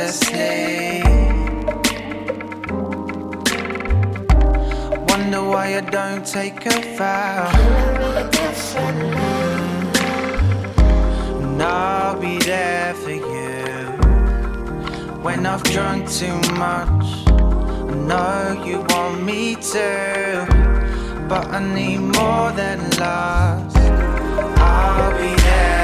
endlessly. Wonder why I don't take a vow. And I'll be there for you when I've drunk too much. I know you want me to, but I need more than lust. I'll be there